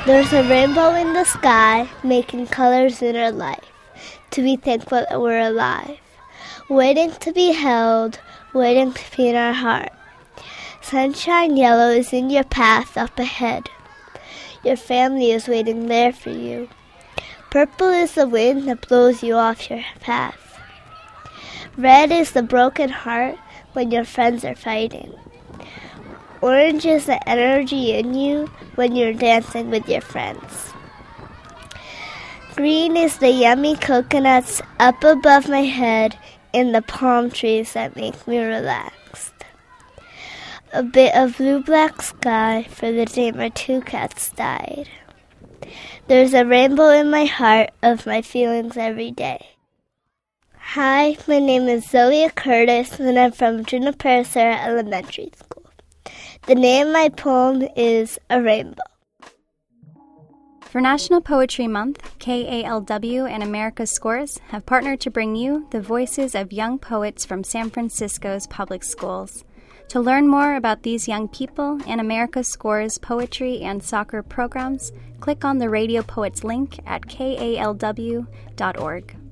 There's a rainbow in the sky, making colors in our life, to be thankful that we're alive. Waiting to be held, waiting to be in our heart. Sunshine yellow is in your path up ahead. Your family is waiting there for you. Purple is the wind that blows you off your path. Red is the broken heart when your friends are fighting. Orange is the energy in you when you're dancing with your friends. Green is the yummy coconuts up above my head in the palm trees that make me relaxed. A bit of blue-black sky for the day my 2 cats died. There's a rainbow in my heart of my feelings every day. Hi, my name is Zoe Curtis, and I'm from Junipero Serra Elementary School. The name of my poem is A Rainbow. For National Poetry Month, KALW and America's Scores have partnered to bring you the voices of young poets from San Francisco's public schools. To learn more about these young people and America's Scores poetry and soccer programs, click on the Radio Poets link at kalw.org.